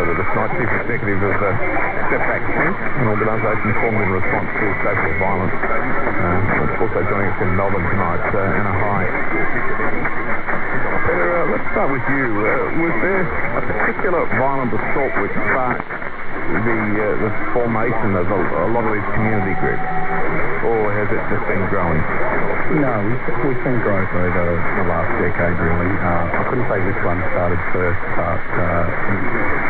the Tonight's Chief Executive of Step Back Think, an organisation formed in response to sexual violence. Also joining us in Melbourne tonight, Anna High. Let's start with you. Was there a particular violent assault which sparked the formation of a lot of these community groups, or has it just been growing? No, we've seen growth over the last decade, really. I couldn't say which one started first, but